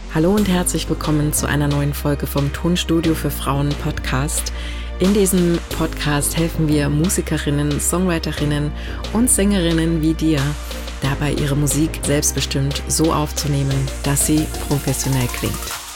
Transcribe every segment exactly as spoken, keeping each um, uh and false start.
Hallo und herzlich willkommen zu einer neuen Folge vom Tonstudio für Frauen Podcast. In diesem Podcast helfen wir Musikerinnen, Songwriterinnen und Sängerinnen wie dir, dabei ihre Musik selbstbestimmt so aufzunehmen, dass sie professionell klingt.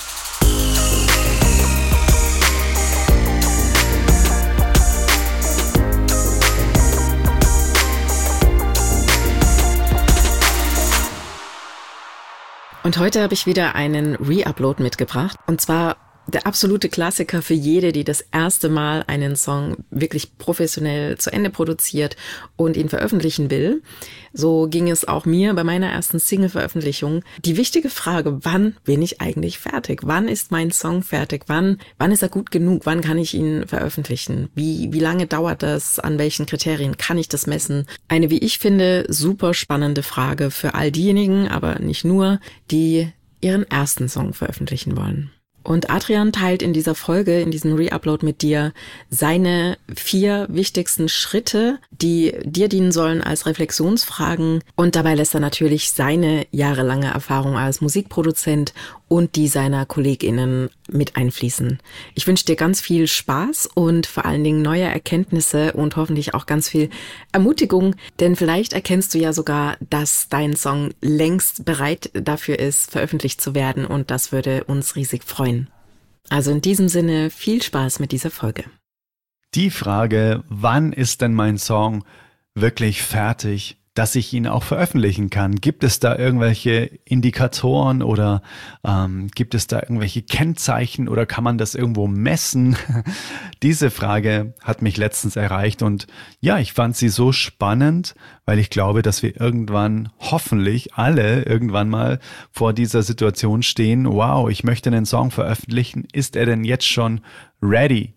Und heute habe ich wieder einen Re-Upload mitgebracht. Und zwar der absolute Klassiker für jede, die das erste Mal einen Song wirklich professionell zu Ende produziert und ihn veröffentlichen will. So ging es auch mir bei meiner ersten Single-Veröffentlichung. Die wichtige Frage, wann bin ich eigentlich fertig? Wann ist mein Song fertig? Wann, wann ist er gut genug? Wann kann ich ihn veröffentlichen? Wie, wie lange dauert das? An welchen Kriterien kann ich das messen? Eine, wie ich finde, super spannende Frage für all diejenigen, aber nicht nur, die ihren ersten Song veröffentlichen wollen. Und Adrian teilt in dieser Folge, in diesem Re-Upload mit dir, seine vier wichtigsten Schritte, die dir dienen sollen als Reflexionsfragen. Und dabei lässt er natürlich seine jahrelange Erfahrung als Musikproduzent und die seiner KollegInnen mit einfließen. Ich wünsche dir ganz viel Spaß und vor allen Dingen neue Erkenntnisse und hoffentlich auch ganz viel Ermutigung, denn vielleicht erkennst du ja sogar, dass dein Song längst bereit dafür ist, veröffentlicht zu werden, und das würde uns riesig freuen. Also in diesem Sinne viel Spaß mit dieser Folge. Die Frage, wann ist denn mein Song wirklich fertig, dass ich ihn auch veröffentlichen kann? Gibt es da irgendwelche Indikatoren oder ähm, gibt es da irgendwelche Kennzeichen oder kann man das irgendwo messen? Diese Frage hat mich letztens erreicht und ja, ich fand sie so spannend, weil ich glaube, dass wir irgendwann, hoffentlich alle irgendwann mal vor dieser Situation stehen. Wow, ich möchte einen Song veröffentlichen. Ist er denn jetzt schon ready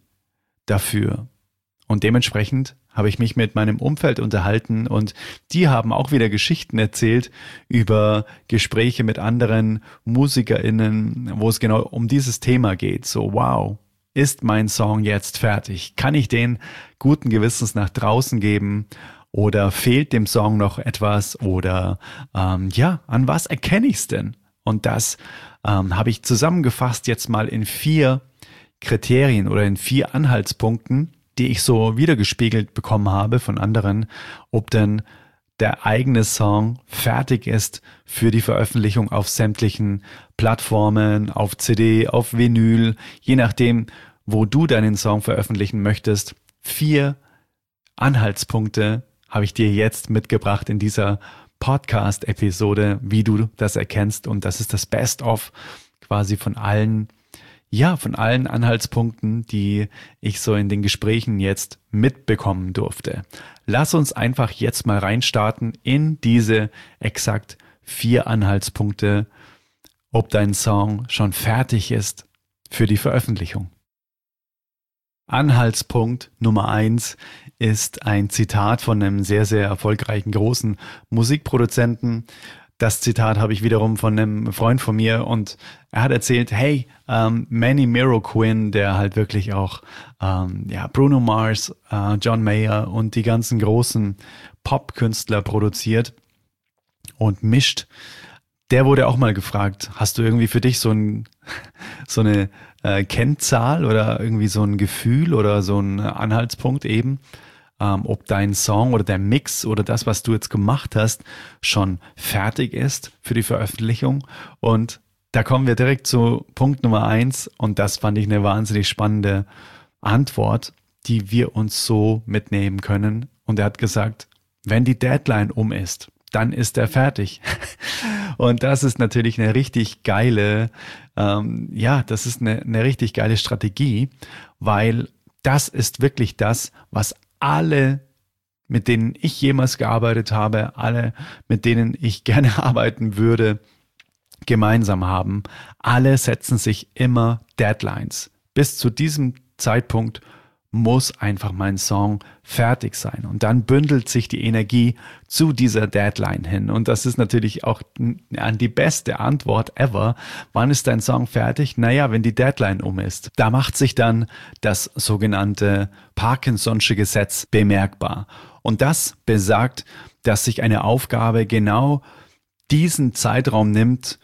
dafür? Und dementsprechend habe ich mich mit meinem Umfeld unterhalten und die haben auch wieder Geschichten erzählt über Gespräche mit anderen MusikerInnen, wo es genau um dieses Thema geht. So, wow, ist mein Song jetzt fertig? Kann ich den guten Gewissens nach draußen geben? Oder fehlt dem Song noch etwas? Oder ähm, ja, an was erkenne ich es denn? Und das ähm, habe ich zusammengefasst jetzt mal in vier Kriterien oder in vier Anhaltspunkten, die ich so wiedergespiegelt bekommen habe von anderen, ob denn der eigene Song fertig ist für die Veröffentlichung auf sämtlichen Plattformen, auf C D, auf Vinyl, je nachdem, wo du deinen Song veröffentlichen möchtest. Vier Anhaltspunkte habe ich dir jetzt mitgebracht in dieser Podcast-Episode, wie du das erkennst, und das ist das Best-of quasi von allen Ja, von allen Anhaltspunkten, die ich so in den Gesprächen jetzt mitbekommen durfte. Lass uns einfach jetzt mal reinstarten in diese exakt vier Anhaltspunkte, ob dein Song schon fertig ist für die Veröffentlichung. Anhaltspunkt Nummer eins ist ein Zitat von einem sehr, sehr erfolgreichen großen Musikproduzenten. Das Zitat habe ich wiederum von einem Freund von mir und er hat erzählt, hey, ähm, Manny Marroquin, der halt wirklich auch ähm, ja, Bruno Mars, äh, John Mayer und die ganzen großen Pop-Künstler produziert und mischt, der wurde auch mal gefragt, hast du irgendwie für dich so, ein, so eine äh, Kennzahl oder irgendwie so ein Gefühl oder so ein Anhaltspunkt eben, Ähm, ob dein Song oder der Mix oder das, was du jetzt gemacht hast, schon fertig ist für die Veröffentlichung? Und da kommen wir direkt zu Punkt Nummer eins und das fand ich eine wahnsinnig spannende Antwort, die wir uns so mitnehmen können. Und er hat gesagt, wenn die Deadline um ist, dann ist er fertig. Und das ist natürlich eine richtig geile, ähm, ja, das ist eine, eine richtig geile Strategie, weil das ist wirklich das, was alle, mit denen ich jemals gearbeitet habe, alle, mit denen ich gerne arbeiten würde, gemeinsam haben. Alle setzen sich immer Deadlines. Bis zu diesem Zeitpunkt muss einfach mein Song fertig sein. Und dann bündelt sich die Energie zu dieser Deadline hin. Und das ist natürlich auch die beste Antwort ever. Wann ist dein Song fertig? Naja, wenn die Deadline um ist. Da macht sich dann das sogenannte Parkinson'sche Gesetz bemerkbar. Und das besagt, dass sich eine Aufgabe genau diesen Zeitraum nimmt,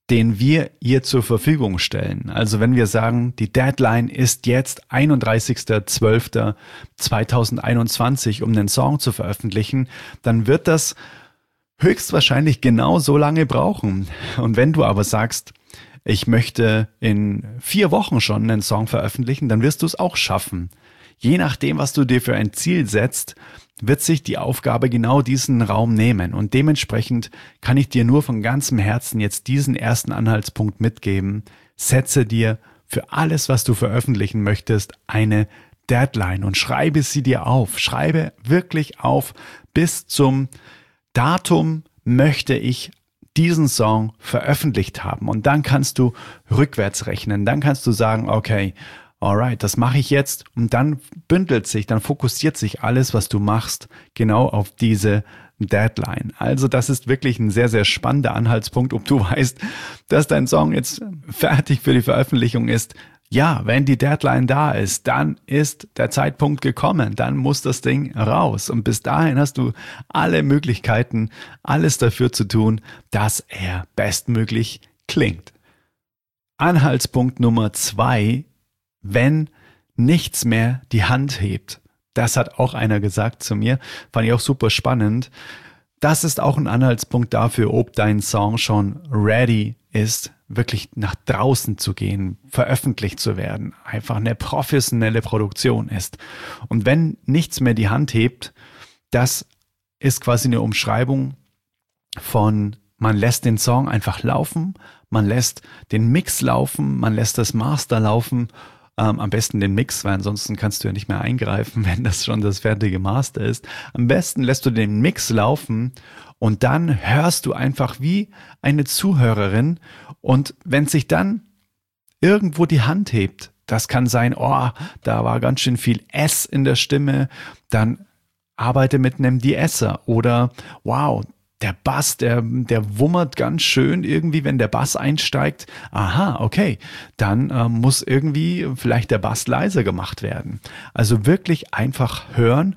den wir ihr zur Verfügung stellen. Also wenn wir sagen, die Deadline ist jetzt einunddreißigster zwölfter zweitausendeinundzwanzig, um den Song zu veröffentlichen, dann wird das höchstwahrscheinlich genau so lange brauchen. Und wenn du aber sagst, ich möchte in vier Wochen schon einen Song veröffentlichen, dann wirst du es auch schaffen. Je nachdem, was du dir für ein Ziel setzt, wird sich die Aufgabe genau diesen Raum nehmen. Und dementsprechend kann ich dir nur von ganzem Herzen jetzt diesen ersten Anhaltspunkt mitgeben. Setze dir für alles, was du veröffentlichen möchtest, eine Deadline und schreibe sie dir auf. Schreibe wirklich auf, bis zum Datum möchte ich diesen Song veröffentlicht haben. Und dann kannst du rückwärts rechnen. Dann kannst du sagen, okay, alright, das mache ich jetzt. Und dann bündelt sich, dann fokussiert sich alles, was du machst, genau auf diese Deadline. Also das ist wirklich ein sehr, sehr spannender Anhaltspunkt, ob du weißt, dass dein Song jetzt fertig für die Veröffentlichung ist. Ja, wenn die Deadline da ist, dann ist der Zeitpunkt gekommen, dann muss das Ding raus. Und bis dahin hast du alle Möglichkeiten, alles dafür zu tun, dass er bestmöglich klingt. Anhaltspunkt Nummer zwei, wenn nichts mehr die Hand hebt. Das hat auch einer gesagt zu mir, fand ich auch super spannend. Das ist auch ein Anhaltspunkt dafür, ob dein Song schon ready ist, wirklich nach draußen zu gehen, veröffentlicht zu werden, einfach eine professionelle Produktion ist. Und wenn nichts mehr die Hand hebt, das ist quasi eine Umschreibung von, man lässt den Song einfach laufen, man lässt den Mix laufen, man lässt das Master laufen, ähm, am besten den Mix, weil ansonsten kannst du ja nicht mehr eingreifen, wenn das schon das fertige Master ist. Am besten lässt du den Mix laufen und dann hörst du einfach wie eine Zuhörerin. Und wenn sich dann irgendwo die Hand hebt, das kann sein, oh, da war ganz schön viel S in der Stimme, dann arbeite mit einem De-Esser. Oder wow, der Bass, der, der wummert ganz schön irgendwie, wenn der Bass einsteigt. Aha, okay, dann äh, muss irgendwie vielleicht der Bass leiser gemacht werden. Also wirklich einfach hören,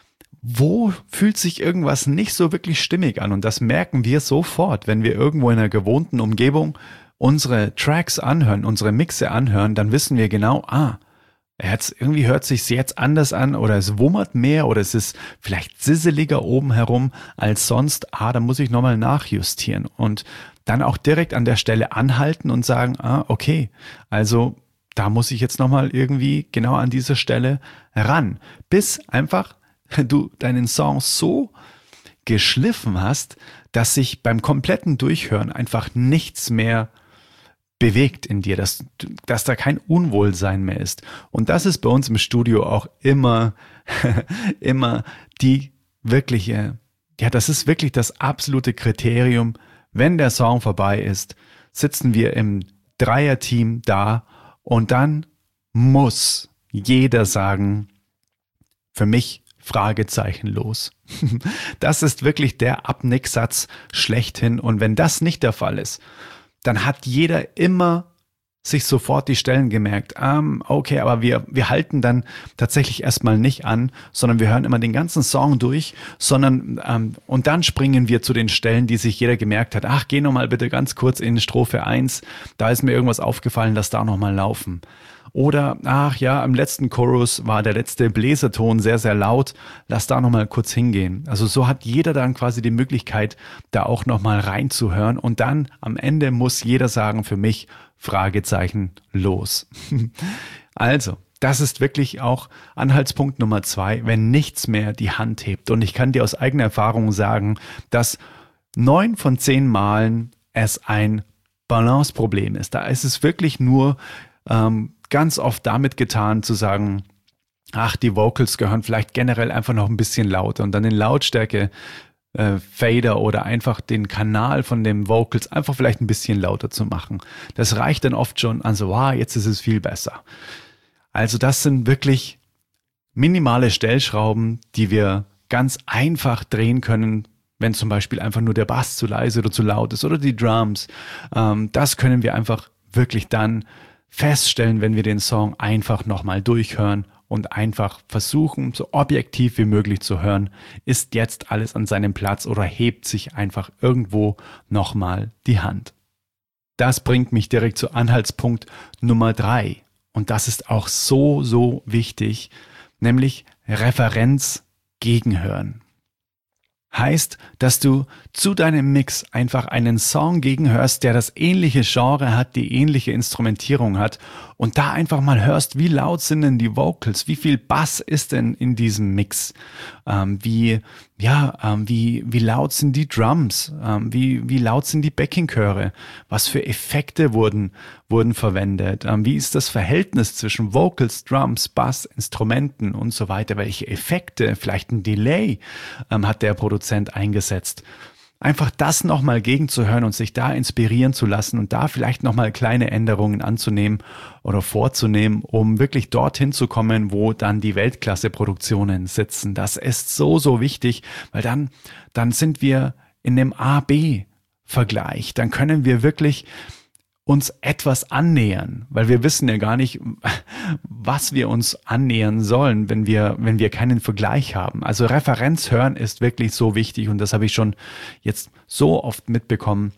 wo fühlt sich irgendwas nicht so wirklich stimmig an? Und das merken wir sofort, wenn wir irgendwo in einer gewohnten Umgebung unsere Tracks anhören, unsere Mixe anhören, dann wissen wir genau, ah, jetzt, irgendwie hört sich jetzt anders an oder es wummert mehr oder es ist vielleicht sisseliger oben herum als sonst. Ah, da muss ich nochmal nachjustieren und dann auch direkt an der Stelle anhalten und sagen, ah, okay, also da muss ich jetzt nochmal irgendwie genau an diese Stelle ran, bis einfach du deinen Song so geschliffen hast, dass sich beim kompletten Durchhören einfach nichts mehr bewegt in dir, dass, dass da kein Unwohlsein mehr ist. Und das ist bei uns im Studio auch immer, immer die wirkliche, ja, das ist wirklich das absolute Kriterium. Wenn der Song vorbei ist, sitzen wir im Dreierteam da und dann muss jeder sagen, für mich Fragezeichen los. Das ist wirklich der Abnicksatz schlechthin. Und wenn das nicht der Fall ist, dann hat jeder immer sich sofort die Stellen gemerkt. Um, okay, aber wir, wir halten dann tatsächlich erstmal nicht an, sondern wir hören immer den ganzen Song durch, sondern ähm, und dann springen wir zu den Stellen, die sich jeder gemerkt hat. Ach, geh nochmal bitte ganz kurz in Strophe eins, da ist mir irgendwas aufgefallen, lass da nochmal laufen. Oder, ach ja, im letzten Chorus war der letzte Bläserton sehr, sehr laut. Lass da nochmal kurz hingehen. Also so hat jeder dann quasi die Möglichkeit, da auch nochmal reinzuhören. Und dann am Ende muss jeder sagen, für mich, Fragezeichen, los. Also, das ist wirklich auch Anhaltspunkt Nummer zwei, wenn nichts mehr die Hand hebt. Und ich kann dir aus eigener Erfahrung sagen, dass neun von zehn Malen es ein Balanceproblem ist. Da ist es wirklich nur ähm, ganz oft damit getan zu sagen, ach, die Vocals gehören vielleicht generell einfach noch ein bisschen lauter und dann den Lautstärke äh, Fader oder einfach den Kanal von den Vocals einfach vielleicht ein bisschen lauter zu machen. Das reicht dann oft schon an so, wow, jetzt ist es viel besser. Also das sind wirklich minimale Stellschrauben, die wir ganz einfach drehen können, wenn zum Beispiel einfach nur der Bass zu leise oder zu laut ist oder die Drums. Ähm, das können wir einfach wirklich dann feststellen, wenn wir den Song einfach nochmal durchhören und einfach versuchen, so objektiv wie möglich zu hören, ist jetzt alles an seinem Platz oder hebt sich einfach irgendwo nochmal die Hand. das bringt mich direkt zu Anhaltspunkt Nummer drei. Und das ist auch so, so wichtig, nämlich Referenz gegenhören. Heißt, dass du zu deinem Mix einfach einen Song gegenhörst, der das ähnliche Genre hat, die ähnliche Instrumentierung hat und da einfach mal hörst, wie laut sind denn die Vocals, wie viel Bass ist denn in diesem Mix, ähm, wie, ja, ähm, wie, wie laut sind die Drums, ähm, wie, wie laut sind die Backing-Chöre, was für Effekte wurden, wurden verwendet, ähm, wie ist das Verhältnis zwischen Vocals, Drums, Bass, Instrumenten und so weiter, welche Effekte, vielleicht ein Delay ähm, hat der Produzent eingesetzt. Einfach das nochmal gegenzuhören und sich da inspirieren zu lassen und da vielleicht nochmal kleine Änderungen anzunehmen oder vorzunehmen, um wirklich dorthin zu kommen, wo dann die Weltklasse-Produktionen sitzen. Das ist so, so wichtig, weil dann, dann sind wir in dem A B Vergleich. Dann können wir wirklich uns etwas annähern, weil wir wissen ja gar nicht, was wir uns annähern sollen, wenn wir, wenn wir keinen Vergleich haben. Also Referenz hören ist wirklich so wichtig und das habe ich schon jetzt so oft mitbekommen,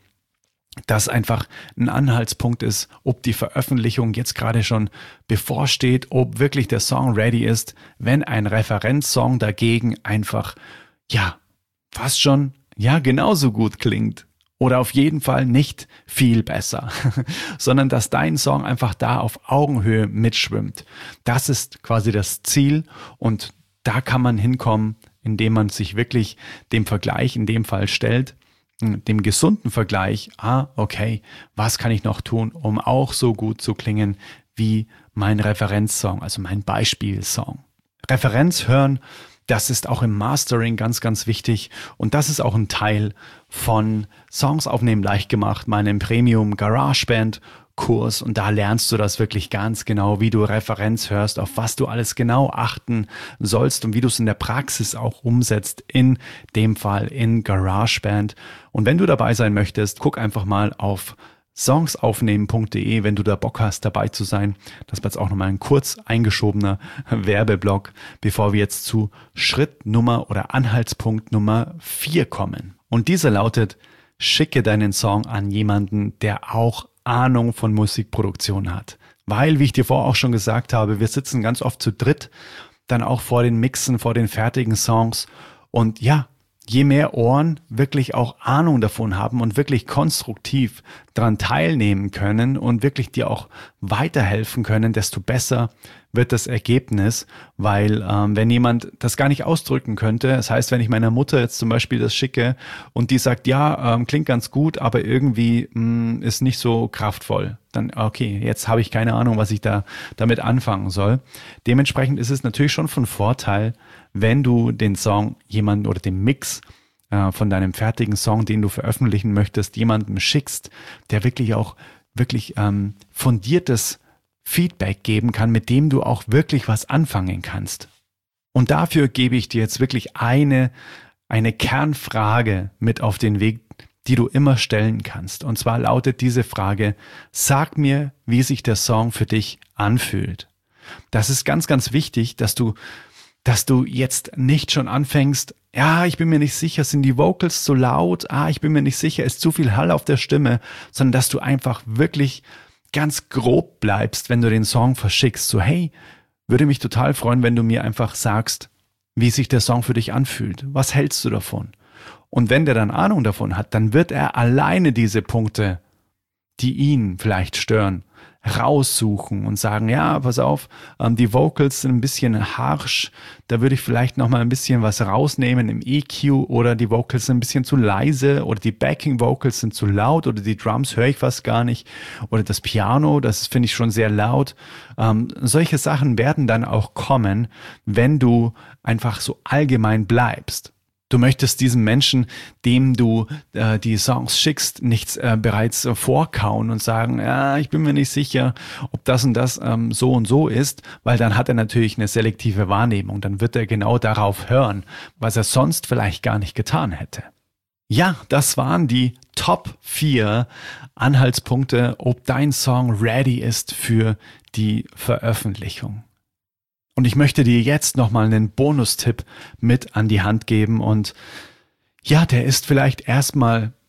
dass einfach ein Anhaltspunkt ist, ob die Veröffentlichung jetzt gerade schon bevorsteht, ob wirklich der Song ready ist, wenn ein Referenzsong dagegen einfach, ja, fast schon, ja, genauso gut klingt. Oder auf jeden Fall nicht viel besser, sondern dass dein Song einfach da auf Augenhöhe mitschwimmt. Das ist quasi das Ziel und da kann man hinkommen, indem man sich wirklich dem Vergleich in dem Fall stellt, dem gesunden Vergleich, ah, okay, was kann ich noch tun, um auch so gut zu klingen wie mein Referenzsong, also mein Beispielsong. Referenz hören, das ist auch im Mastering ganz, ganz wichtig und das ist auch ein Teil von Songs aufnehmen leicht gemacht, meinem Premium GarageBand Kurs und da lernst du das wirklich ganz genau, wie du Referenz hörst, auf was du alles genau achten sollst und wie du es in der Praxis auch umsetzt, in dem Fall in GarageBand. Und wenn du dabei sein möchtest, guck einfach mal auf songsaufnehmen punkt de, wenn du da Bock hast, dabei zu sein. Das war jetzt auch nochmal ein kurz eingeschobener Werbeblock, bevor wir jetzt zu Schritt Nummer oder Anhaltspunkt Nummer vier kommen. Und dieser lautet, schicke deinen Song an jemanden, der auch Ahnung von Musikproduktion hat. Weil, wie ich dir vorher auch schon gesagt habe, wir sitzen ganz oft zu dritt, dann auch vor den Mixen, vor den fertigen Songs und ja, je mehr Ohren wirklich auch Ahnung davon haben und wirklich konstruktiv daran teilnehmen können und wirklich dir auch weiterhelfen können, desto besser wird das Ergebnis, weil ähm, wenn jemand das gar nicht ausdrücken könnte, das heißt, wenn ich meiner Mutter jetzt zum Beispiel das schicke und die sagt, ja, ähm, klingt ganz gut, aber irgendwie mh, ist nicht so kraftvoll, dann okay, jetzt habe ich keine Ahnung, was ich da damit anfangen soll. Dementsprechend ist es natürlich schon von Vorteil, wenn du den Song jemanden oder den Mix äh, von deinem fertigen Song, den du veröffentlichen möchtest, jemandem schickst, der wirklich auch wirklich ähm, fundiertes Feedback geben kann, mit dem du auch wirklich was anfangen kannst. Und dafür gebe ich dir jetzt wirklich eine, eine Kernfrage mit auf den Weg, die du immer stellen kannst. Und zwar lautet diese Frage, sag mir, wie sich der Song für dich anfühlt. Das ist ganz, ganz wichtig, dass du dass du jetzt nicht schon anfängst, ja, ich bin mir nicht sicher, sind die Vocals zu laut, ah, ich bin mir nicht sicher, ist zu viel Hall auf der Stimme, sondern dass du einfach wirklich ganz grob bleibst, wenn du den Song verschickst. So, hey, würde mich total freuen, wenn du mir einfach sagst, wie sich der Song für dich anfühlt. Was hältst du davon? Und wenn der dann Ahnung davon hat, dann wird er alleine diese Punkte, die ihn vielleicht stören, raussuchen und sagen, ja, pass auf, ähm, die Vocals sind ein bisschen harsh, da würde ich vielleicht nochmal ein bisschen was rausnehmen im E Q oder die Vocals sind ein bisschen zu leise oder die Backing Vocals sind zu laut oder die Drums höre ich fast gar nicht oder das Piano, das finde ich schon sehr laut. Ähm, solche Sachen werden dann auch kommen, wenn du einfach so allgemein bleibst. Du möchtest diesem Menschen, dem du äh, die Songs schickst, nichts äh, bereits äh, vorkauen und sagen, ja, ich bin mir nicht sicher, ob das und das ähm, so und so ist, weil dann hat er natürlich eine selektive Wahrnehmung. Dann wird er genau darauf hören, was er sonst vielleicht gar nicht getan hätte. Ja, das waren die Top vier Anhaltspunkte, ob dein Song ready ist für die Veröffentlichung. Und ich möchte dir jetzt nochmal einen Bonustipp mit an die Hand geben und ja, der ist vielleicht erstmal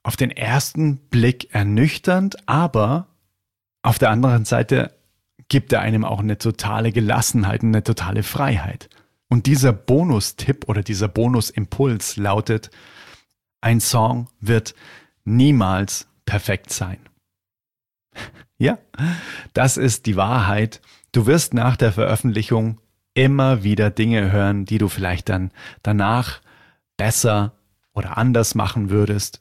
auf den ersten Blick ernüchternd, aber auf der anderen Seite gibt er einem auch eine totale Gelassenheit und eine totale Freiheit. Und dieser Bonustipp oder dieser Bonusimpuls lautet, ein Song wird niemals perfekt sein. Ja, das ist die Wahrheit. Du wirst nach der Veröffentlichung immer wieder Dinge hören, die du vielleicht dann danach besser oder anders machen würdest.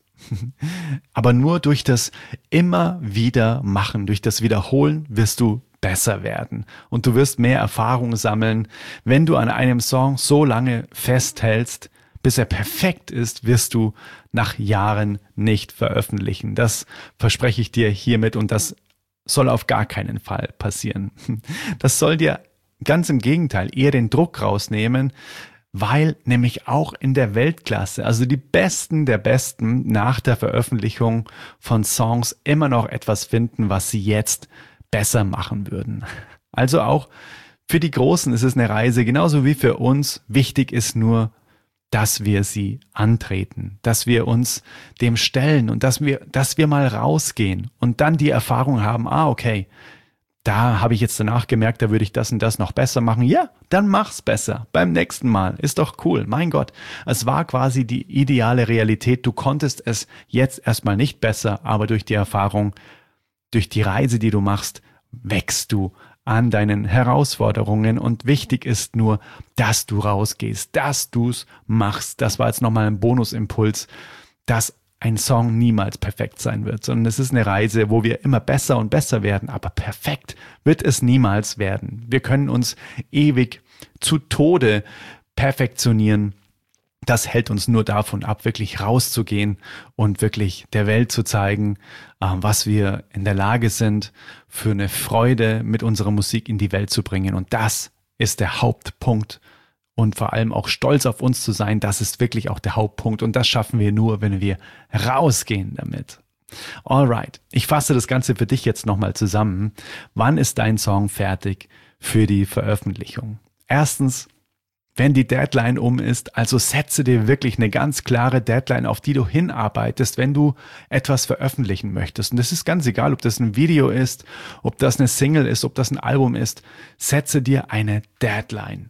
Aber nur durch das immer wieder machen, durch das Wiederholen wirst du besser werden. Und du wirst mehr Erfahrung sammeln. Wenn du an einem Song so lange festhältst, bis er perfekt ist, wirst du nach Jahren nicht veröffentlichen. Das verspreche ich dir hiermit und das soll auf gar keinen Fall passieren. Das soll dir ganz im Gegenteil eher den Druck rausnehmen, weil nämlich auch in der Weltklasse, also die Besten der Besten nach der Veröffentlichung von Songs immer noch etwas finden, was sie jetzt besser machen würden. Also auch für die Großen ist es eine Reise, genauso wie für uns. Wichtig ist nur, dass wir sie antreten, dass wir uns dem stellen und dass wir, dass wir mal rausgehen und dann die Erfahrung haben, ah, okay, da habe ich jetzt danach gemerkt, da würde ich das und das noch besser machen. Ja, dann mach's besser. Beim nächsten Mal. Ist doch cool. Mein Gott. Es war quasi die ideale Realität. Du konntest es jetzt erstmal nicht besser, aber durch die Erfahrung, durch die Reise, die du machst, wächst du an deinen Herausforderungen und wichtig ist nur, dass du rausgehst, dass du's machst. Das war jetzt nochmal ein Bonusimpuls, dass ein Song niemals perfekt sein wird, sondern es ist eine Reise, wo wir immer besser und besser werden, aber perfekt wird es niemals werden. Wir können uns ewig zu Tode perfektionieren. Das hält uns nur davon ab, wirklich rauszugehen und wirklich der Welt zu zeigen, was wir in der Lage sind, für eine Freude mit unserer Musik in die Welt zu bringen. Und das ist der Hauptpunkt. Und vor allem auch stolz auf uns zu sein, das ist wirklich auch der Hauptpunkt. Und das schaffen wir nur, wenn wir rausgehen damit. Alright, ich fasse das Ganze für dich jetzt nochmal zusammen. Wann ist dein Song fertig für die Veröffentlichung? Erstens, wenn die Deadline um ist, also setze dir wirklich eine ganz klare Deadline, auf die du hinarbeitest, wenn du etwas veröffentlichen möchtest. Und das ist ganz egal, ob das ein Video ist, ob das eine Single ist, ob das ein Album ist. Setze dir eine Deadline.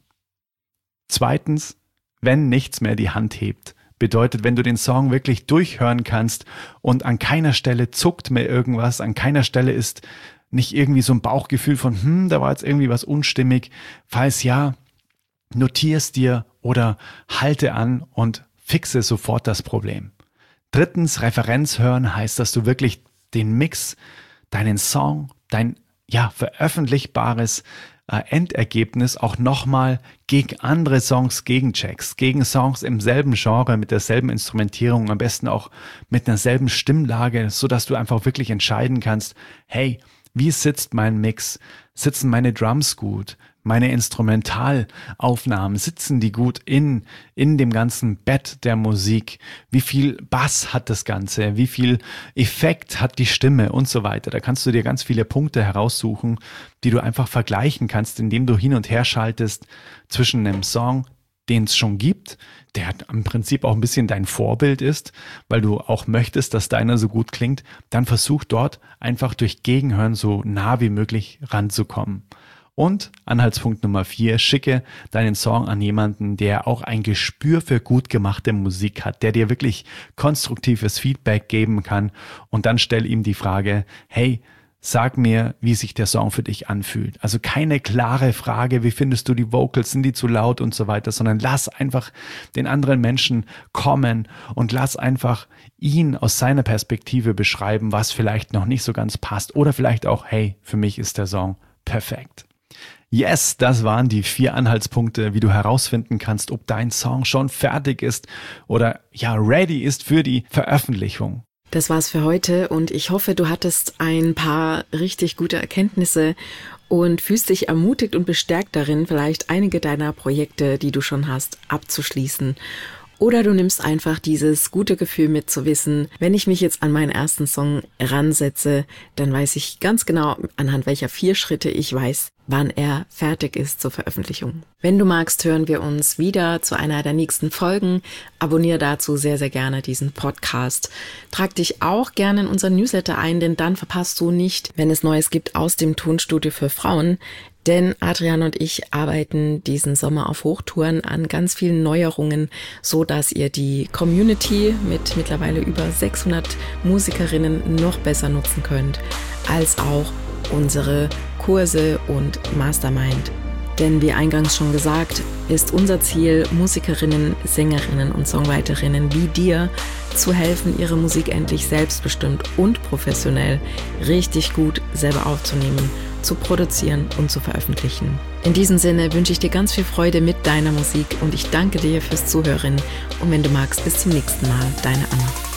Zweitens, wenn nichts mehr die Hand hebt, bedeutet, wenn du den Song wirklich durchhören kannst und an keiner Stelle zuckt mehr irgendwas, an keiner Stelle ist nicht irgendwie so ein Bauchgefühl von, hm, da war jetzt irgendwie was unstimmig. Falls ja, notier's dir oder halte an und fixe sofort das Problem. Drittens, Referenz hören heißt, dass du wirklich den Mix, deinen Song, dein ja veröffentlichbares äh, Endergebnis auch nochmal gegen andere Songs gegencheckst, gegen Songs im selben Genre, mit derselben Instrumentierung, am besten auch mit einer selben Stimmlage, so dass du einfach wirklich entscheiden kannst, hey, wie sitzt mein Mix? Sitzen meine Drums gut? Meine Instrumentalaufnahmen, sitzen die gut in, in dem ganzen Bett der Musik? Wie viel Bass hat das Ganze? Wie viel Effekt hat die Stimme und so weiter? Da kannst du dir ganz viele Punkte heraussuchen, die du einfach vergleichen kannst, indem du hin und her schaltest zwischen einem Song, den es schon gibt, der im Prinzip auch ein bisschen dein Vorbild ist, weil du auch möchtest, dass deiner so gut klingt, dann versuch dort einfach durch Gegenhören so nah wie möglich ranzukommen. Und Anhaltspunkt Nummer vier, schicke deinen Song an jemanden, der auch ein Gespür für gut gemachte Musik hat, der dir wirklich konstruktives Feedback geben kann und dann stell ihm die Frage, hey, sag mir, wie sich der Song für dich anfühlt. Also keine klare Frage, wie findest du die Vocals, sind die zu laut und so weiter, sondern lass einfach den anderen Menschen kommen und lass einfach ihn aus seiner Perspektive beschreiben, was vielleicht noch nicht so ganz passt oder vielleicht auch, hey, für mich ist der Song perfekt. Yes, das waren die vier Anhaltspunkte, wie du herausfinden kannst, ob dein Song schon fertig ist oder ja ready ist für die Veröffentlichung. Das war's für heute und ich hoffe, du hattest ein paar richtig gute Erkenntnisse und fühlst dich ermutigt und bestärkt darin, vielleicht einige deiner Projekte, die du schon hast, abzuschließen Oder du nimmst einfach dieses gute Gefühl mit zu wissen, wenn ich mich jetzt an meinen ersten Song ransetze, dann weiß ich ganz genau, anhand welcher vier Schritte ich weiß, wann er fertig ist zur Veröffentlichung. Wenn du magst, hören wir uns wieder zu einer der nächsten Folgen. Abonniere dazu sehr, sehr gerne diesen Podcast. Trag dich auch gerne in unseren Newsletter ein, denn dann verpasst du nicht, wenn es Neues gibt aus dem Tonstudio für Frauen. Denn Adrian und ich arbeiten diesen Sommer auf Hochtouren an ganz vielen Neuerungen, so dass ihr die Community mit mittlerweile über sechshundert Musikerinnen noch besser nutzen könnt, als auch unsere Kurse und Mastermind. Denn wie eingangs schon gesagt, ist unser Ziel, Musikerinnen, Sängerinnen und Songwriterinnen wie dir zu helfen, ihre Musik endlich selbstbestimmt und professionell richtig gut selber aufzunehmen, zu produzieren und zu veröffentlichen. In diesem Sinne wünsche ich dir ganz viel Freude mit deiner Musik und ich danke dir fürs Zuhören und wenn du magst, bis zum nächsten Mal, deine Anna.